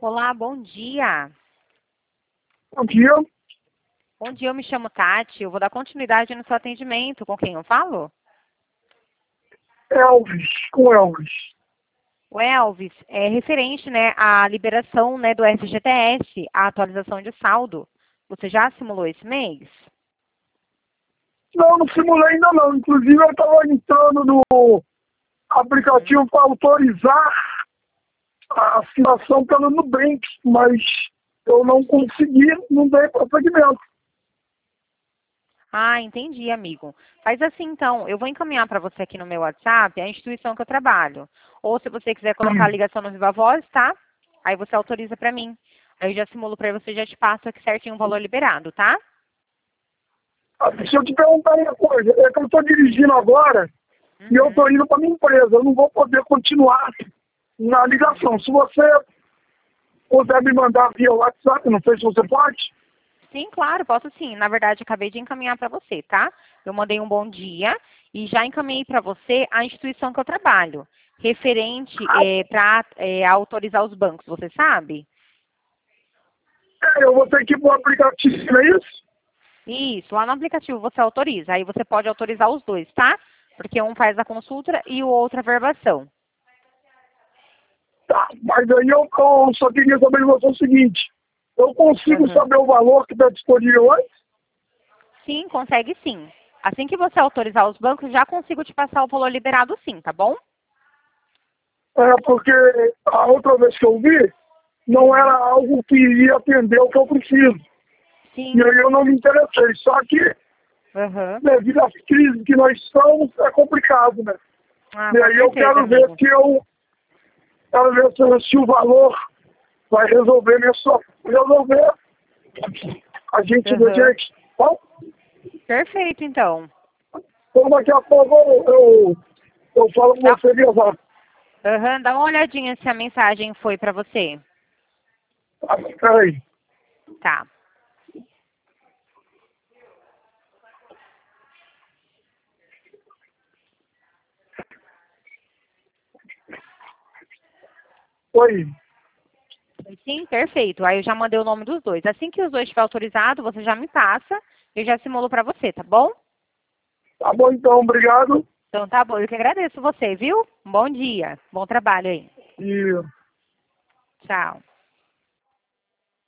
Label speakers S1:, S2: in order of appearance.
S1: Olá, bom dia.
S2: Bom dia,
S1: Bom dia, eu me chamo Tati. Eu vou dar continuidade no seu atendimento. Com quem eu falo?
S2: Elvis, com Elvis.
S1: O Elvis, é referente, né, à liberação, né, do FGTS, a atualização de saldo. Você já simulou esse mês?
S2: Não simulei ainda não. Inclusive eu estava entrando no aplicativo para autorizar a assinação pelo Nubank, mas eu não consegui, não dei prosseguimento.
S1: Ah, entendi, amigo. Faz assim, então. Eu vou encaminhar para você aqui no meu WhatsApp a instituição que eu trabalho. Ou se você quiser colocar a ligação no Viva Voz, tá? Aí você autoriza para mim. Aí eu já simulo para você e já te passo aqui certinho o valor liberado, tá?
S2: Deixa eu te perguntar uma coisa. É que eu estou dirigindo agora e eu estou indo para minha empresa. Eu não vou poder continuar na ligação. Se você puder me mandar via WhatsApp, não sei se você pode.
S1: Sim, claro, posso sim. Na verdade, acabei de encaminhar para você, tá? Eu mandei um bom dia e já encaminhei para você a instituição que eu trabalho, referente para autorizar os bancos, você sabe?
S2: Eu vou ter que ir para o aplicativo, não é isso?
S1: Isso, lá no aplicativo você autoriza. Aí você pode autorizar os dois, tá? Porque um faz a consulta e o outro a verbação.
S2: Tá, mas aí eu só queria saber de você o seguinte. Eu consigo
S1: Uhum.
S2: saber o valor que está disponível hoje?
S1: Sim, consegue sim. Assim que você autorizar os bancos, já consigo te passar o valor liberado sim, tá bom?
S2: É, porque a outra vez que eu vi, não era algo que iria atender o que eu preciso. E
S1: Sim.
S2: aí eu não me interessei. Só que,
S1: Uhum.
S2: devido às crises que nós estamos, é complicado, né?
S1: Ah,
S2: E
S1: com
S2: aí eu
S1: certeza,
S2: quero ver
S1: amigo.
S2: se o valor vai resolver minha só. Resolver, a gente vê
S1: Uhum.
S2: direito. Bom,
S1: Perfeito, então.
S2: então daqui a pouco eu falo com
S1: Dá,
S2: você via zap.
S1: dá uma olhadinha se a mensagem foi para você.
S2: Ah, peraí.
S1: Tá.
S2: Oi.
S1: Sim, perfeito. Aí eu já mandei o nome dos dois. Assim que os dois estiver autorizado, você já me passa. Eu já simulo para você, tá bom?
S2: Tá bom então, obrigado.
S1: Então tá bom. Eu que agradeço você, viu? Um bom dia. Bom trabalho aí.
S2: E
S1: Tchau.